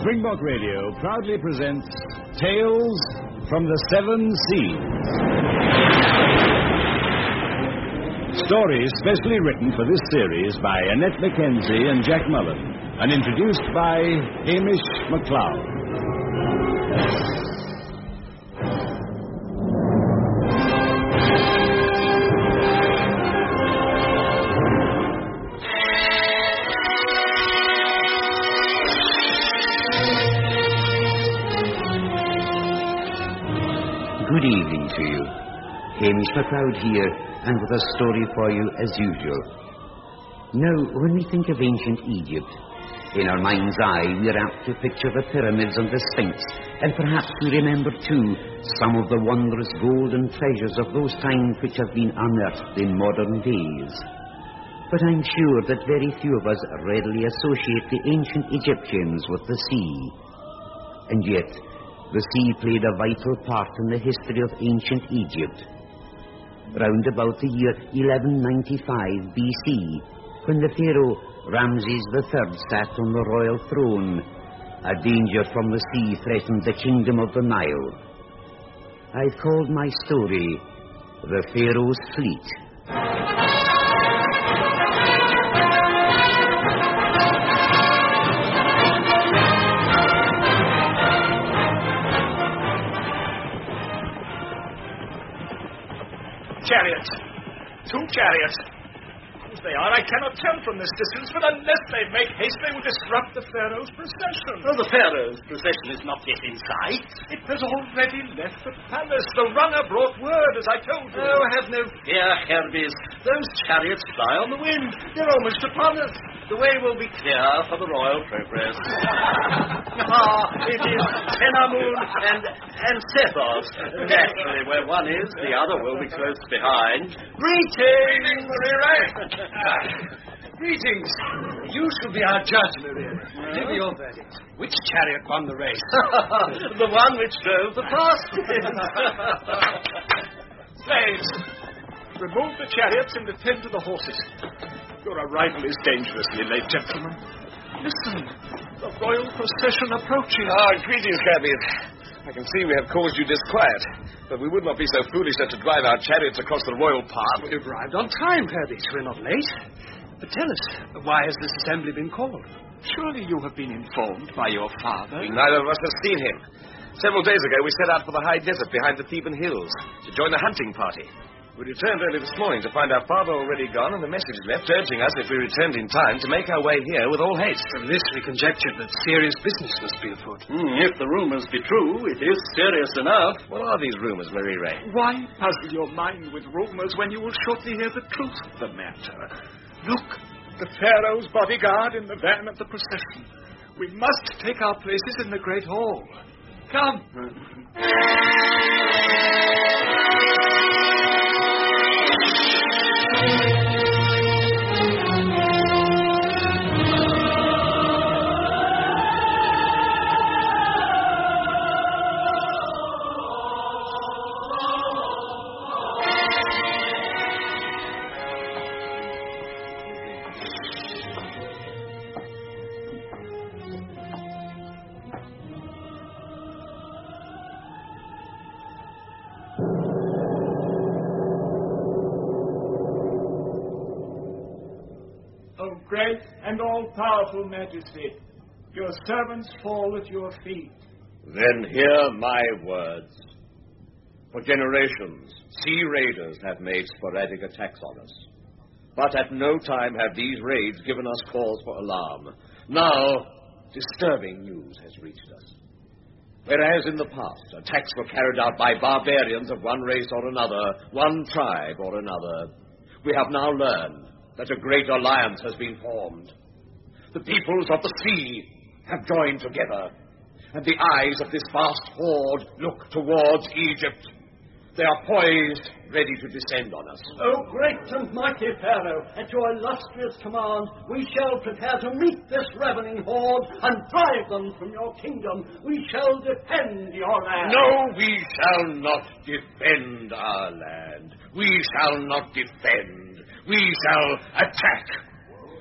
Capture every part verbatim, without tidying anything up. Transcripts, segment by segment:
Springbok Radio proudly presents Tales from the Seven Seas. Stories specially written for this series by Annette Mackenzie and Jack Mullen, and introduced by Hamish MacLeod. Good evening to you. Hamish MacLeod here, and with a story for you as usual. Now, when we think of ancient Egypt, in our mind's eye we are apt to picture the pyramids and the Sphinx, and perhaps we remember too some of the wondrous golden treasures of those times which have been unearthed in modern days. But I'm sure that very few of us readily associate the ancient Egyptians with the sea. And yet, the sea played a vital part in the history of ancient Egypt. Round about the year eleven ninety-five B C, when the pharaoh Ramses the Third sat on the royal throne, a danger from the sea threatened the kingdom of the Nile. I've called my story The Pharaoh's Fleet. Chariots. Two chariots. Whose they are, I cannot tell from this distance, but unless they make haste, they will disrupt the Pharaoh's procession. Well, the Pharaoh's procession is not yet in sight. It has already left the palace. The runner brought word, as I told you. Oh, have no fear, Hermes. Those chariots fly on the wind. They're almost upon us. The way will be clear for the royal progress. Ah, it is Tenamun and, and Sethos. Naturally, where one is, the other will be close behind. Greetings, Maria! Greetings. You shall be our judge, Maria. Give me your verdict. Which chariot won the race? The one which drove the fastest. Slaves, remove the chariots and attend to the horses. Your arrival is dangerously late, gentlemen. Listen, the royal procession approaches. Ah, greetings, Hermes. I can see we have caused you disquiet, but we would not be so foolish as to drive our chariots across the royal path. We've arrived on time, Hermes. We're not late. But tell us, why has this assembly been called? Surely you have been informed by your father. Neither of us has seen him. Several days ago, we set out for the high desert behind the Theban hills to join the hunting party. We returned early this morning to find our father already gone, and the message left urging us, if we returned in time, to make our way here with all haste. From this, we conjectured that serious business must be afoot. Mm, if the rumors be true, it is serious enough. What are these rumors, Marie Ray? Why puzzle your mind with rumors when you will shortly hear the truth of the matter? Look, the Pharaoh's bodyguard in the van of the procession. We must take our places in the great hall. Come. Great and all-powerful Majesty, your servants fall at your feet. Then hear my words. For generations, sea raiders have made sporadic attacks on us. But at no time have these raids given us cause for alarm. Now, disturbing news has reached us. Whereas in the past, attacks were carried out by barbarians of one race or another, one tribe or another, we have now learned that a great alliance has been formed. The peoples of the sea have joined together, and the eyes of this vast horde look towards Egypt. They are poised, ready to descend on us. O great and mighty Pharaoh, at your illustrious command, we shall prepare to meet this ravening horde and drive them from your kingdom. We shall defend your land. No, we shall not defend our land. We shall not defend. We shall attack.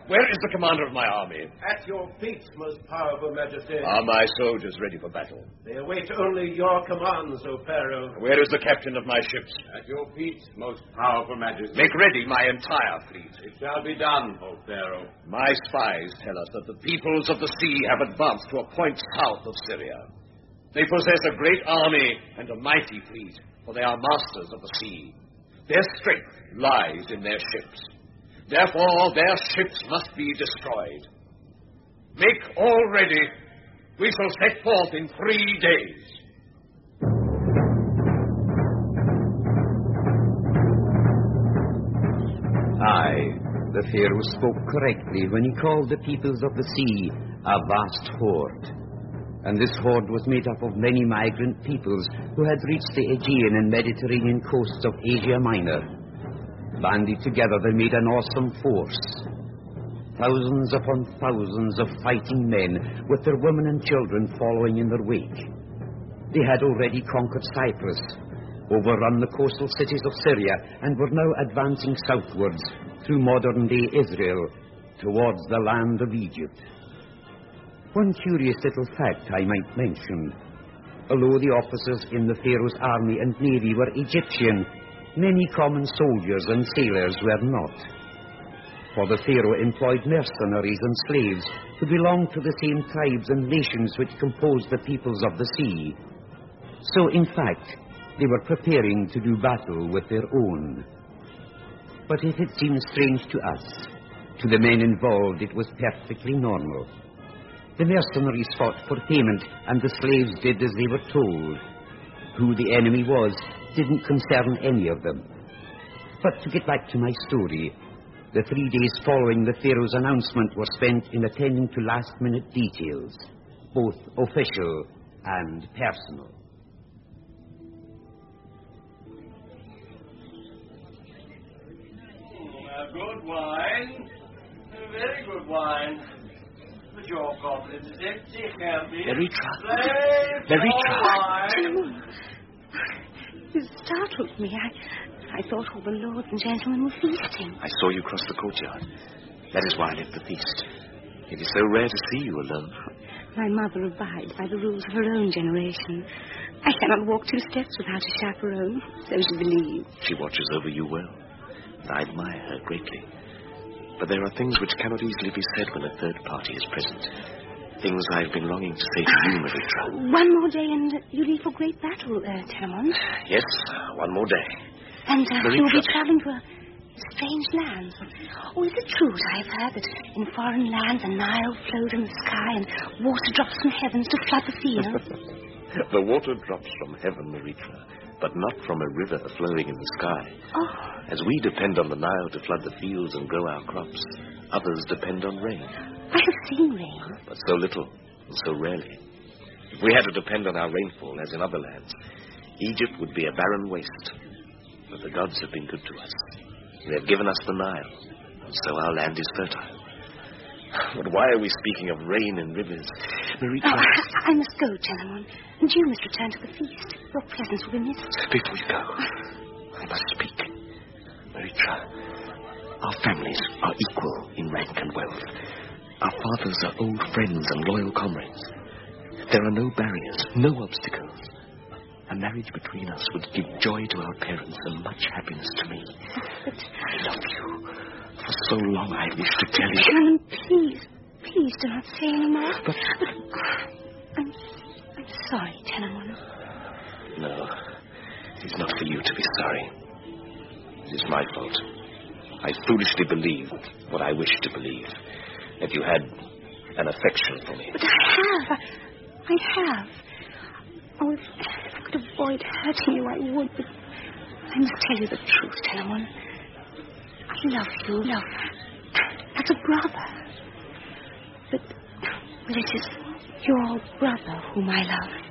Where is the commander of my army? At your feet, most powerful majesty. Are my soldiers ready for battle? They await only your commands, O Pharaoh. Where is the captain of my ships? At your feet, most powerful majesty. Make ready my entire fleet. It shall be done, O Pharaoh. My spies tell us that the peoples of the sea have advanced to a point south of Syria. They possess a great army and a mighty fleet, for they are masters of the sea. Their strength lies in their ships. Therefore, their ships must be destroyed. Make all ready. We shall set forth in three days. Aye, the Pharaoh spoke correctly when he called the peoples of the sea a vast horde. And this horde was made up of many migrant peoples who had reached the Aegean and Mediterranean coasts of Asia Minor. Banded together, they made an awesome force. Thousands upon thousands of fighting men, with their women and children following in their wake. They had already conquered Cyprus, overrun the coastal cities of Syria, and were now advancing southwards through modern-day Israel towards the land of Egypt. One curious little fact I might mention. Although the officers in the Pharaoh's army and navy were Egyptian, many common soldiers and sailors were not. For the Pharaoh employed mercenaries and slaves who belonged to the same tribes and nations which composed the peoples of the sea. So, in fact, they were preparing to do battle with their own. But if it seems strange to us, to the men involved it was perfectly normal. The mercenaries fought for payment, and the slaves did as they were told. Who the enemy was didn't concern any of them. But to get back to my story, the three days following the Pharaoh's announcement were spent in attending to last-minute details, both official and personal. Oh, good wine. Very good wine. But your goblet is empty, Hermes. Very true. Very true. You startled me. I, I thought all the lords and gentlemen were feasting. I saw you cross the courtyard. That is why I left the feast. It is so rare to see you alone. My mother abides by the rules of her own generation. I cannot walk two steps without a chaperone, so she believes. She watches over you well, and I admire her greatly. But there are things which cannot easily be said when a third party is present. Things I've been longing to say to you, Maritra. One more day and you leave for great battle, uh, Telamon. Yes, one more day. And uh, you'll be traveling to a strange land. Oh, is it true that I've heard that in foreign lands the Nile flows in the sky and water drops from heavens to flood the fields? The water drops from heaven, Maritra, but not from a river flowing in the sky. Oh. As we depend on the Nile to flood the fields and grow our crops, others depend on rain. I have seen rain. But so little and so rarely. If we had to depend on our rainfall, as in other lands, Egypt would be a barren waste. But the gods have been good to us. They have given us the Nile, and so our land is fertile. But why are we speaking of rain and rivers? Maritra... Oh, I, I must go, Telamon. And you must return to the feast. Your presence will be missed. Before you go, I must speak. Maritra, our families are equal in rank and wealth. Our fathers are old friends and loyal comrades. There are no barriers, no obstacles. A marriage between us would give joy to our parents and much happiness to me. But... I love you. For so long I wish to tell you... Telamon, please, please do not say any more. But... but I'm, I'm sorry, Telamon. No, it is not for you to be sorry. It is my fault. I foolishly believed what I wished to believe, that you had an affection for me. But I have. I, I have. Oh, if, if I could avoid hurting you, I would, but I must tell you the truth, Telamon. I love you, love as a brother. But, well, it is your brother whom I love.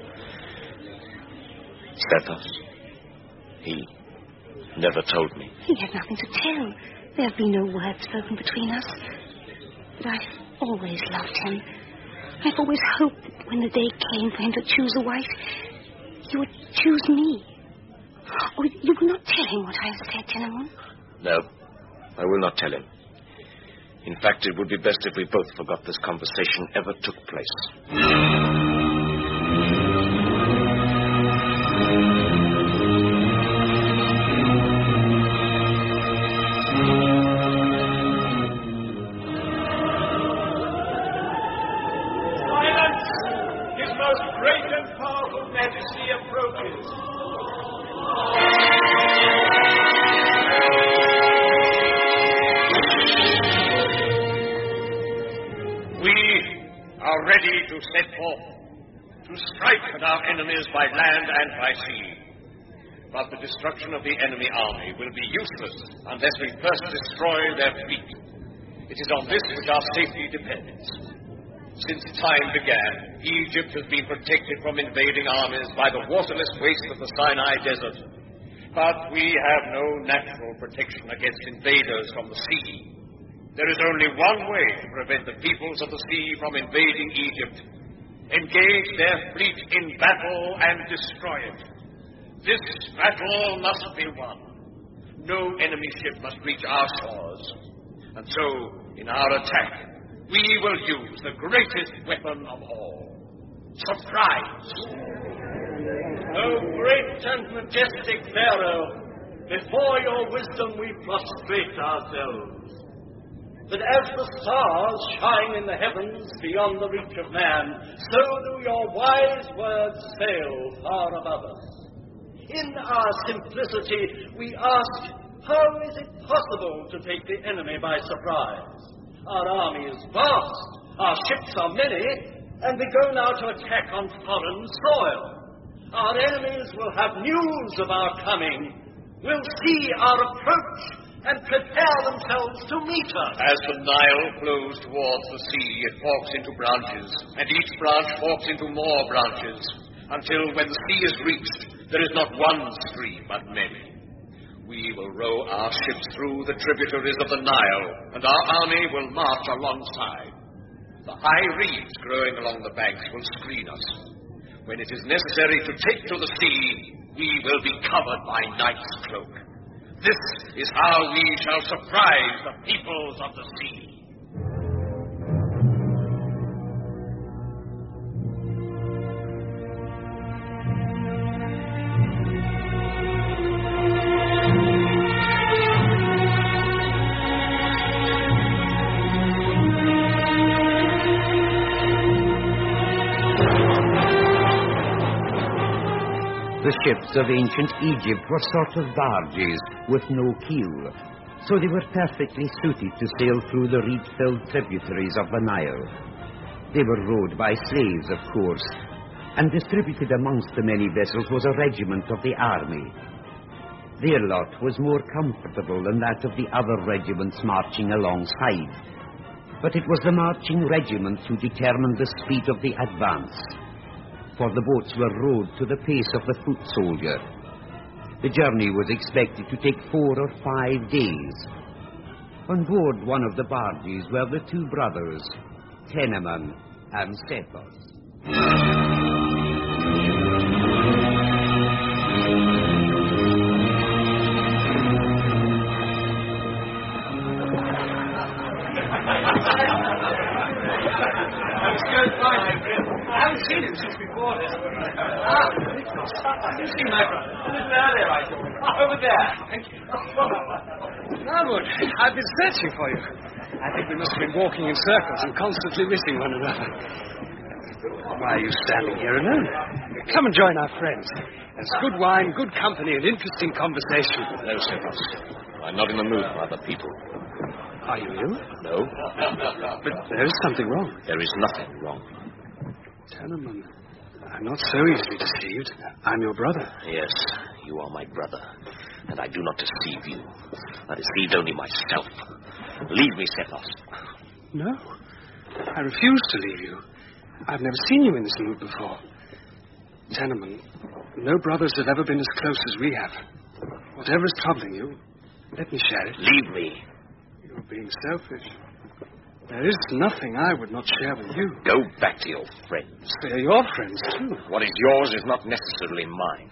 Stethos? He never told me. He had nothing to tell. There have been no words spoken between us. But I've always loved him. I've always hoped that when the day came for him to choose a wife, he would choose me. Oh, you will not tell him what I have said, Telamon? No, I will not tell him. In fact, it would be best if we both forgot this conversation ever took place. Silence! His most great and powerful majesty approaches. Are ready to set forth, to strike at our enemies by land and by sea. But the destruction of the enemy army will be useless unless we first destroy their fleet. It is on this which our safety depends. Since time began, Egypt has been protected from invading armies by the waterless waste of the Sinai Desert. But we have no natural protection against invaders from the sea. There is only one way to prevent the peoples of the sea from invading Egypt. Engage their fleet in battle and destroy it. This battle must be won. No enemy ship must reach our shores. And so, in our attack, we will use the greatest weapon of all. Surprise! O great and majestic Pharaoh, before your wisdom we prostrate ourselves. That as the stars shine in the heavens beyond the reach of man, so do your wise words sail far above us. In our simplicity, we ask, how is it possible to take the enemy by surprise? Our army is vast, our ships are many, and we go now to attack on foreign soil. Our enemies will have news of our coming, will see our approach, and prepare themselves to meet us. As the Nile flows towards the sea, it forks into branches, and each branch forks into more branches, until when the sea is reached, there is not one stream, but many. We will row our ships through the tributaries of the Nile, and our army will march alongside. The high reeds growing along the banks will screen us. When it is necessary to take to the sea, we will be covered by night's cloak. This is how we shall surprise the peoples of the sea. The ships of ancient Egypt were sort of barges with no keel, so they were perfectly suited to sail through the reed-filled tributaries of the Nile. They were rowed by slaves, of course, and distributed amongst the many vessels was a regiment of the army. Their lot was more comfortable than that of the other regiments marching alongside, but it was the marching regiments who determined the speed of the advance, for the boats were rowed to the pace of the foot soldier. The journey was expected to take four or five days. On board one of the barges were the two brothers, Tenemon and Cephas. I haven't seen him since before this. Ah, you see my brother? A little earlier, I thought. Over there. Thank you. Narwood, I've been searching for you. I think we must have been walking in circles and constantly missing one another. Why are you standing here alone? Come and join our friends. There's good wine, good company, and interesting conversation. No, Cephas. I'm not in the mood for other people. Are you ill? No. But there is something wrong. There is nothing wrong. Tenemon, I'm not so easily deceived. I'm your brother. Yes, you are my brother, and I do not deceive you. I deceived only myself. Leave me, Cephas. No, I refuse to leave you. I've never seen you in this mood before. Tenemon, no brothers have ever been as close as we have. Whatever is troubling you, let me share it. Leave me. You're being selfish. There is nothing I would not share with you. Go back to your friends. They are your friends, too. What is yours is not necessarily mine.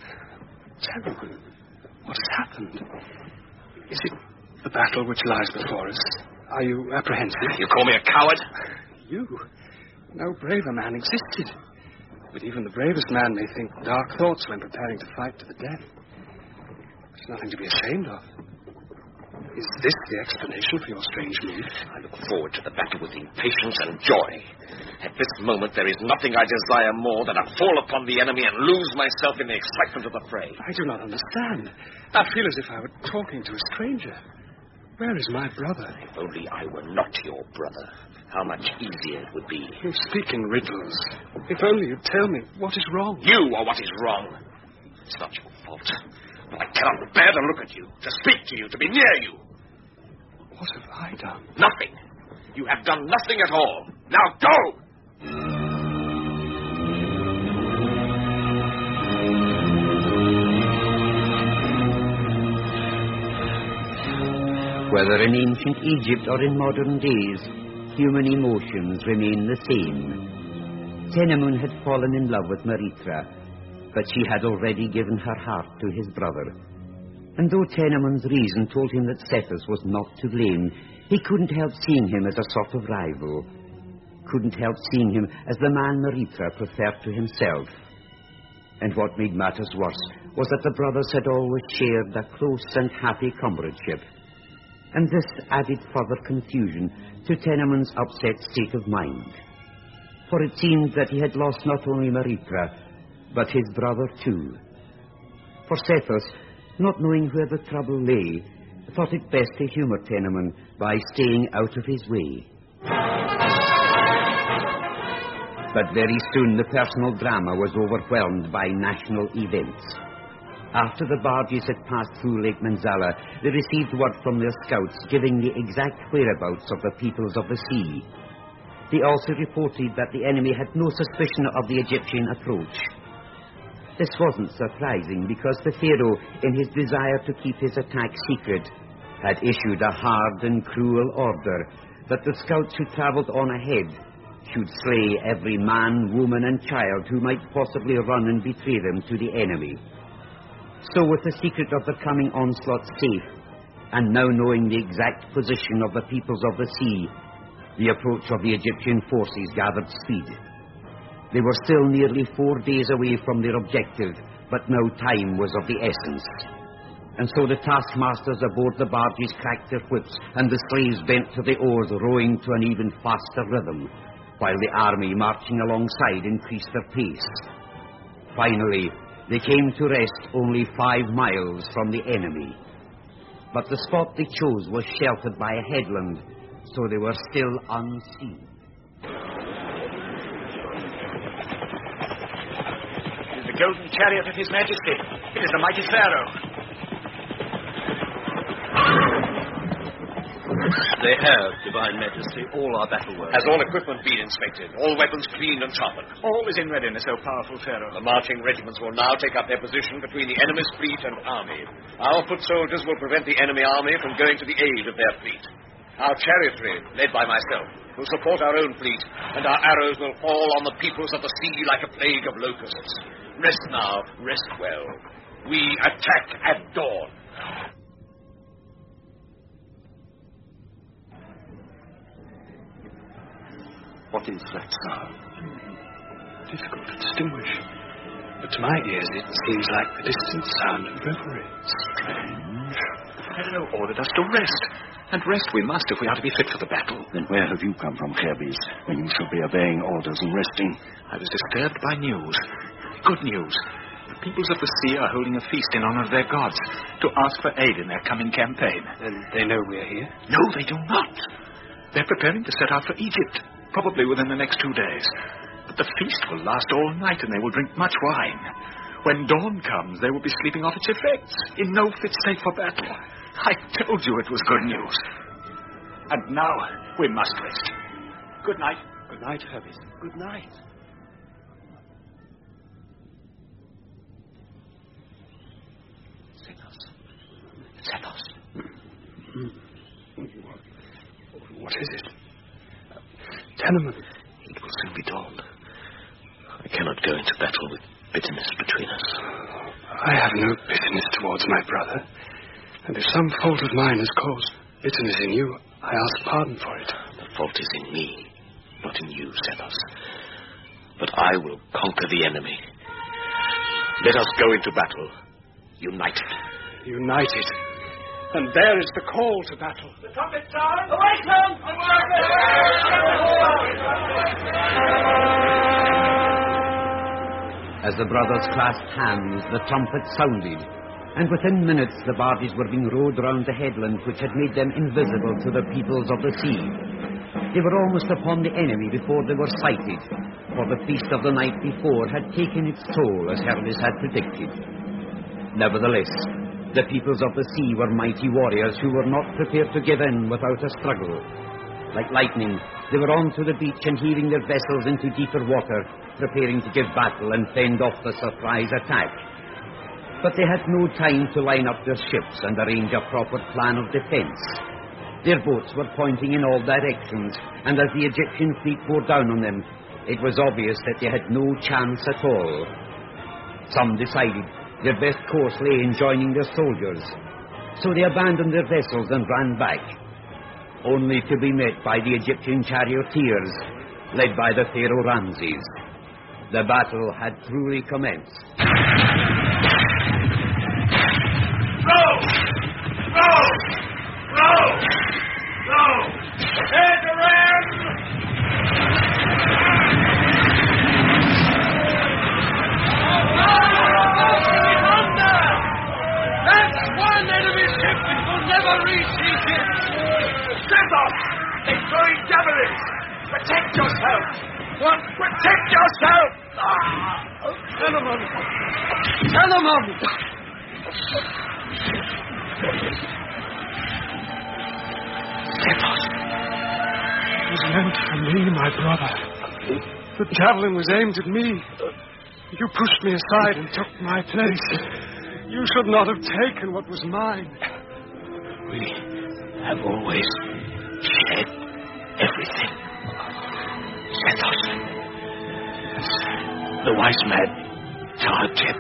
Tenemon, what has happened? Is it the battle which lies before us? Are you apprehensive? You call me a coward? You? No braver man existed. But even the bravest man may think dark thoughts when preparing to fight to the death. It's nothing to be ashamed of. Is this the explanation for your strange mood? I look forward to the battle with impatience and joy. At this moment, there is nothing I desire more than to fall upon the enemy and lose myself in the excitement of the fray. I do not understand. I feel as if I were talking to a stranger. Where is my brother? If only I were not your brother, how much easier it would be. You speak in riddles. If only you'd tell me what is wrong. You are what is wrong. It's not your fault. But I cannot bear to look at you, to speak to you, to be near you. What have I done? Nothing. You have done nothing at all. Now go! Whether in ancient Egypt or in modern days, human emotions remain the same. Tenamun had fallen in love with Maritra, but she had already given her heart to his brother. And though Tenamun's reason told him that Cephas was not to blame, he couldn't help seeing him as a sort of rival. Couldn't help seeing him as the man Maritra preferred to himself. And what made matters worse was that the brothers had always shared a close and happy comradeship. And this added further confusion to Tenamun's upset state of mind. For it seemed that he had lost not only Maritra, but his brother too. For Cephas, not knowing where the trouble lay, thought it best to humour Tenamun by staying out of his way. But very soon the personal drama was overwhelmed by national events. After the barges had passed through Lake Manzala, they received word from their scouts giving the exact whereabouts of the peoples of the sea. They also reported that the enemy had no suspicion of the Egyptian approach. This wasn't surprising because the Pharaoh, in his desire to keep his attack secret, had issued a hard and cruel order that the scouts who travelled on ahead should slay every man, woman and child who might possibly run and betray them to the enemy. So with the secret of the coming onslaught safe, and now knowing the exact position of the peoples of the sea, the approach of the Egyptian forces gathered speed. They were still nearly four days away from their objective, but now time was of the essence. And so the taskmasters aboard the barges cracked their whips, and the slaves bent to the oars, rowing to an even faster rhythm, while the army marching alongside increased their pace. Finally, they came to rest only five miles from the enemy. But the spot they chose was sheltered by a headland, so they were still unseen. It is the golden chariot of His Majesty. It is the mighty Pharaoh. They have, Divine Majesty, all our battle work. Has all equipment been inspected? All weapons cleaned and sharpened? All is in readiness, O powerful Pharaoh. The marching regiments will now take up their position between the enemy's fleet and army. Our foot soldiers will prevent the enemy army from going to the aid of their fleet. Our chariotry, led by myself, will support our own fleet, and our arrows will fall on the peoples of the sea like a plague of locusts. Rest now, rest well. We attack at dawn. What is that sound? Difficult to distinguish. But to my ears it seems like the distant sound of revelry. Strange. Pharaoh ordered us to rest. And rest we must if we are to be fit for the battle. Then where have you come from, Khabis, when you should be obeying orders and resting? I was disturbed by news. Good news. The peoples of the sea are holding a feast in honor of their gods to ask for aid in their coming campaign. And they know we're here? No, they do not. They're preparing to set out for Egypt, probably within the next two days. But the feast will last all night and they will drink much wine. When dawn comes, they will be sleeping off its effects, in no fit state for battle. I told you it was good news. And now we must rest. Good night. Good night, Herbis. Good night. Cephas. Cephas. What is it? Tenamun. It will soon be dawn. I cannot go into battle with bitterness between us. I have no bitterness towards my brother. And if some fault of mine has caused bitterness in you, I ask pardon for it. The fault is in me, not in you, Sethos. But I will conquer the enemy. Let us go into battle, united. United. And there is the call to battle. The trumpet sound! Away, son! As the brothers clasped hands, the trumpet sounded, and within minutes the barges were being rowed round the headland which had made them invisible to the peoples of the sea. They were almost upon the enemy before they were sighted, for the feast of the night before had taken its toll, as Hermes had predicted. Nevertheless, the peoples of the sea were mighty warriors who were not prepared to give in without a struggle. Like lightning, they were on to the beach and heaving their vessels into deeper water, preparing to give battle and fend off the surprise attack. But they had no time to line up their ships and arrange a proper plan of defense. Their boats were pointing in all directions, and as the Egyptian fleet bore down on them, it was obvious that they had no chance at all. Some decided their best course lay in joining their soldiers, so they abandoned their vessels and ran back, only to be met by the Egyptian charioteers, led by the Pharaoh Ramses. The battle had truly commenced. Row! Row! Row! Row! Head around! That's one enemy ship that will never reach Egypt! Sethos! They're throwing javelins! Protect yourself! What? Protect yourself! Telemon! Telemon! Sethos! It was meant for me, my brother. The javelin was aimed at me. You pushed me aside and took my place. You should not have taken what was mine. We have always shared everything. Sethos. The wise man, Tartep,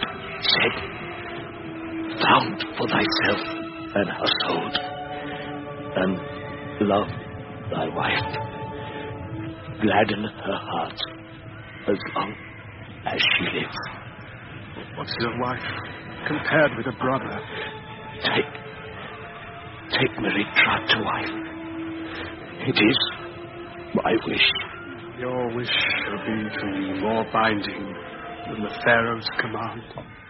said, found for thyself an household, and love thy wife. Gladden her heart as long as she lives. What's a wife compared with a brother? Take, take Meritra to wife. It is my wish. Your wish shall be to me more binding than the Pharaoh's command.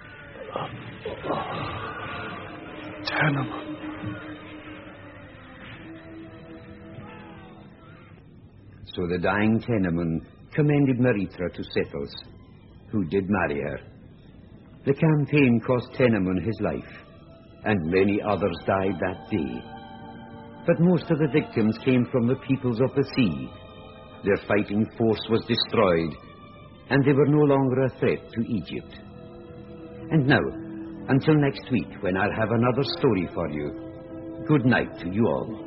Telemon. So the dying Tenemon commended Meritra to Sethos, who did marry her. The campaign cost Tenemon his life, and many others died that day. But most of the victims came from the peoples of the sea. Their fighting force was destroyed, and they were no longer a threat to Egypt. And now, until next week, when I'll have another story for you, good night to you all.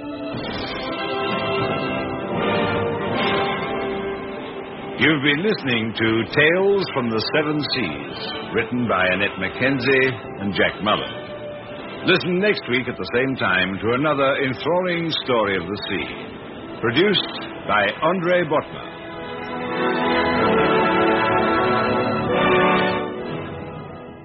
You've been listening to Tales from the Seven Seas, written by Annette Mackenzie and Jack Mullen. Listen next week at the same time to another enthralling story of the sea, produced by Andre Botman.